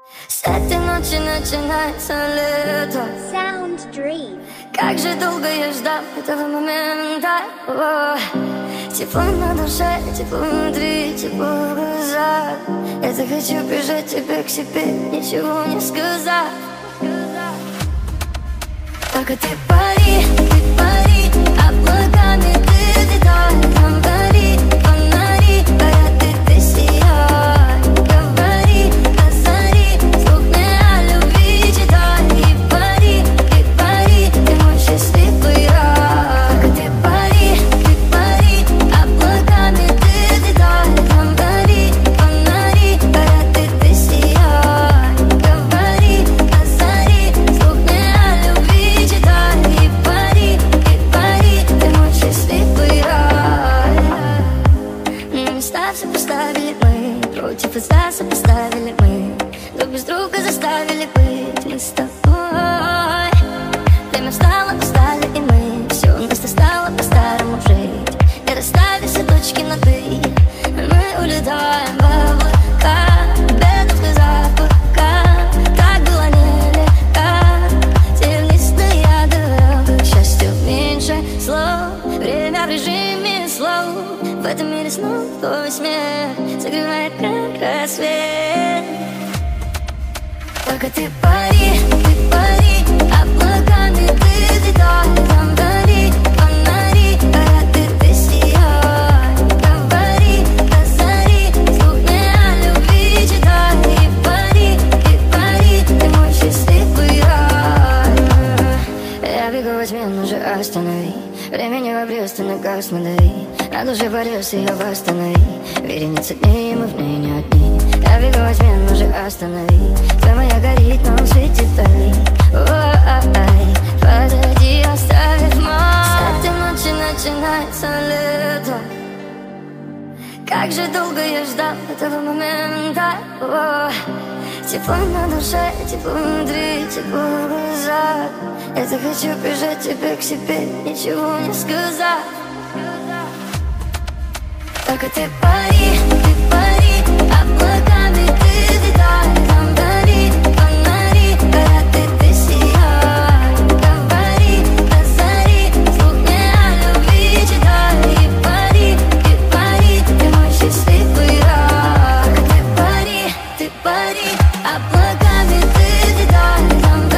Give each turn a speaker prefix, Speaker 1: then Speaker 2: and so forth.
Speaker 1: С этой ночи начинается лето.
Speaker 2: Sound Dream.
Speaker 1: Как же долго я ждал этого момента. О, тепло на душе, тепло внутри, тепло в глазах. Я захочу прижать тебя к себе, ничего не сказав. Только ты пари, облаками ты летай. Там гори, фонари, горят и ты сияй. Говори, озари, вслух мне о любви читай. И пари, ты мой счастливый рай. Только ты пари, облаками ты летай. Там гори, фонари, горят и ты сияй. Говори, озари, вслух мне о любви читай. И пари, ты мой счастливый рай. Места все поставили мы, против лица сопоставили мы. Друг без друга заставили быть мы с тобой. Время встало, устали и мы. Все вместе стало по-старому жить. Не расставив все точки над «и», мы улетаем в облака, без слезах пока. Так было нелегко. Тернистая дорога к счастью меньше слов. Время в режиме слов. В этом мире снова твой смех согревает как рассвет. Только ты пари, облаками ты летай. Там гори, фонари, горят и ты сияй. Говори, озари, вслух мне о любви читай. И пари, ты мой счастливый рай. Я бегу во тьме, но же останови. Времени в обрез, ты на газ надави. На душе порез, ее восстанови. Вереница дней, мы в ней не одни. Я бегу во тьме, но же останови. Твоя моя горит, но светит вдали. Ой, подойди, оставив мой. С этой ночи начинается лето. Как же долго я ждал этого момента. О, тепло на душе, тепло внутри, тепло в глазах. Я захочу прижать тебя к себе, ничего не сказав. Только ты пари, облаками ты летай. Там гори, фонари, горят и ты сияй. Говори, озари, вслух мне о любви читай. И пари, ты мой счастливый рай. Только ты пари, облаками ты летай. Там